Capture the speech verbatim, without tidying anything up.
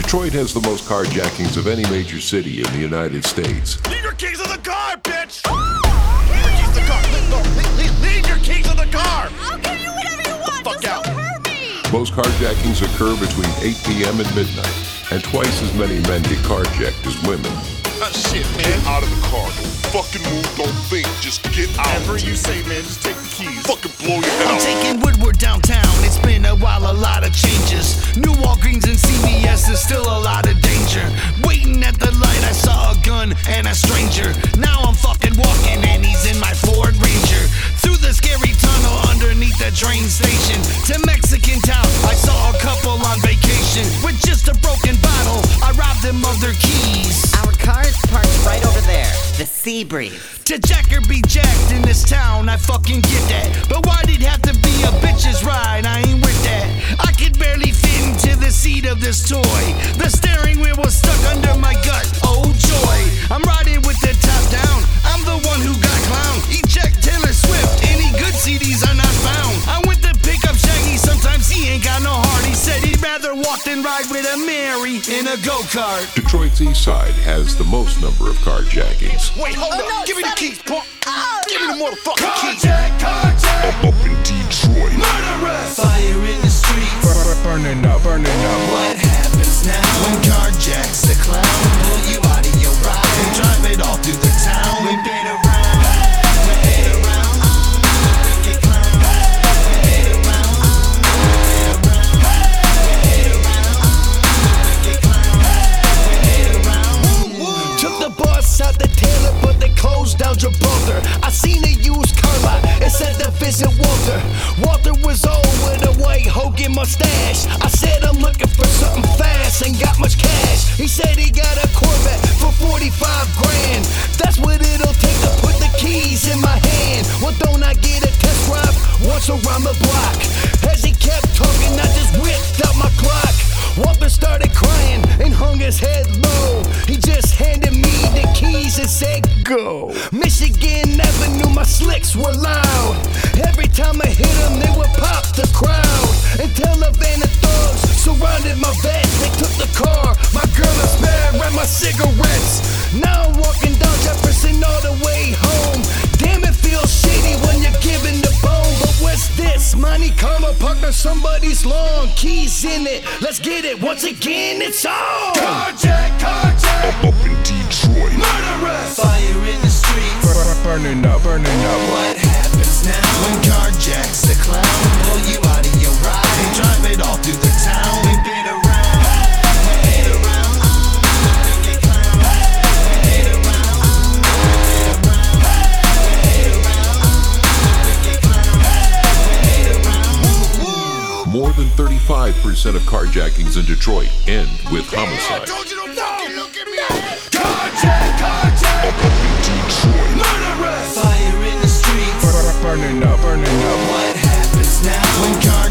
Detroit has the most carjackings of any major city in the United States. Leave your keys in the car, bitch! Leave your keys in the car! Leave, leave, leave your keys in the car! I'll give you whatever you want, fuck just out. don't hurt me! Most carjackings occur between eight p.m. and midnight, and twice as many men get carjacked as women. Uh, shit, man. Get out of the car. Don't fucking move. Don't think. Just get out. Whatever you say, man, just take the keys. Fucking blow your head I'm out. taking Woodward downtown. It's been a while, a lot of changes. New Walgreens and C V S is still a lot of danger. Waiting at the light, I saw a gun and a stranger. Now I'm fucking walking and he's in my Ford Ranger. Through the scary tunnel underneath the train station to Mexican town, I saw a couple on vacation. With just a broken bottle, I robbed them of their keys. Our car is parked right over there, the Sea Breeze. To jack or be jacked in this town, I fucking get that. But why'd it have to be a bitch's ride? I ain't with that. I could barely fit into the seat of this toy. The steering wheel was stuck under my gut. Oh joy, I'm riding with the top down. I'm the one who got clowned. Eject Taylor Swift. Any good C Ds are not found. I went to pick up Shaggy. Sometimes he ain't got no heart. He said he'd rather walk than ride with a Mary in a go-kart. Detroit's east side has the most number of carjackings. Wait, hold Oh, up. no, Give me the Sonny. keys, punk. Oh, Give me the no. motherfucking keys. Carjack, carjack, Up in Detroit. murderous. Fire in the streets. Burning up, burning up. What happens now when carjacks the clown? Pull you out of your ride and drive it all through the town. Whip it around, whip it around, make it clown. Whip it around, whip it around, whip it around, make it clown. Whip it around. Took the bus out the Taylor, but they closed down Gibraltar. I seen a used car lot. It said to visit Walter. Walter was old with a white Hogan mustache. I said I'm looking for something fast, ain't got much cash. He said he got a Corvette for forty-five grand. That's what it'll take to put the keys in my hand. Well, don't I get a test drive once around the block? As he kept talking, I just whipped out my clock. Walter started crying and hung his head low. He just handed me the keys and said, go. Michigan Avenue, my slicks were loud. Every time I hit them, they would pop the crowd. Until a van of thugs surrounded my vet. They took the car, my girl is bad, ran my cigarettes. Now I'm walking down Jefferson all the way home. Damn, it feels shitty when you're giving the bone. But what's this? Money Karma parked on somebody's lawn. Keys in it, let's get it. Once again, it's on. Carjack, carjack, Up in Detroit. murderous. Fire in the streets. Burning up, burning up. What happens now when carjacks the clown? Pull you out of your ride and drive it all through the town. Whip it around, whip it around, make it clown. Whip it around, whip it around, whip it around, make it clown. Whip it around. More than thirty-five percent of carjackings in Detroit end with I homicide. told you don't fucking look at me. Carjack, carjack, Up in Detroit. murderous. Fire in the streets. Burning up, burning up. What happens now when carjacks